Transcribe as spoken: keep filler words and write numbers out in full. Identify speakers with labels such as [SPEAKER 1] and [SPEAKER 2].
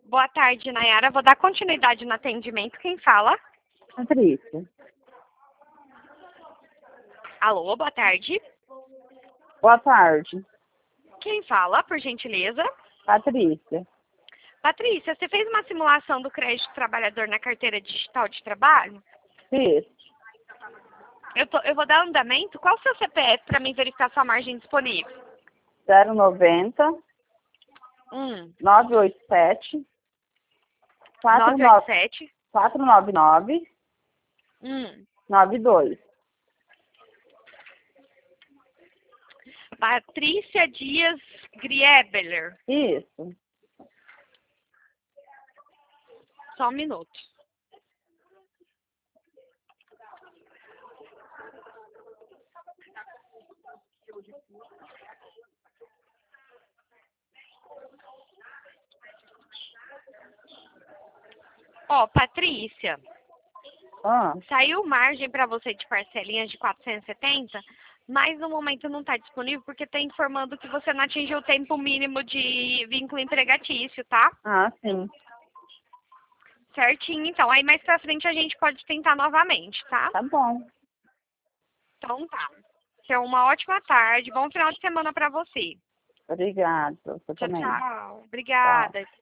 [SPEAKER 1] Boa tarde, Nayara. Vou dar continuidade no atendimento. Quem fala?
[SPEAKER 2] Patrícia.
[SPEAKER 1] Alô, boa tarde.
[SPEAKER 2] Boa tarde.
[SPEAKER 1] Quem fala, por gentileza?
[SPEAKER 2] Patrícia.
[SPEAKER 1] Patrícia, você fez uma simulação do crédito trabalhador na carteira digital de trabalho?
[SPEAKER 2] Fiz.
[SPEAKER 1] Eu, tô, eu vou dar andamento. Qual o seu C P F para mim verificar sua margem disponível?
[SPEAKER 2] zero noventa,
[SPEAKER 1] Hum,
[SPEAKER 2] nove oito sete, quatro
[SPEAKER 1] nove oito
[SPEAKER 2] nove
[SPEAKER 1] sete.
[SPEAKER 2] quatro nove nove,
[SPEAKER 1] Hum,
[SPEAKER 2] nove dois.
[SPEAKER 1] Patrícia Dias Griebeler.
[SPEAKER 2] Isso.
[SPEAKER 1] Só um minuto. Ó, Patrícia,
[SPEAKER 2] Ah,
[SPEAKER 1] saiu margem para você de parcelinhas de quatrocentos e setenta, mas no momento não está disponível porque está informando que você não atingiu o tempo mínimo de vínculo empregatício, tá?
[SPEAKER 2] ah, sim.
[SPEAKER 1] Certinho, então. Aí mais pra frente a gente pode tentar novamente, tá?
[SPEAKER 2] Tá bom.
[SPEAKER 1] Então tá. Então, uma ótima tarde, bom final de semana pra você.
[SPEAKER 2] Obrigada. Você
[SPEAKER 1] Tchau,
[SPEAKER 2] também.
[SPEAKER 1] tchau.
[SPEAKER 2] Tchau.
[SPEAKER 1] Obrigada.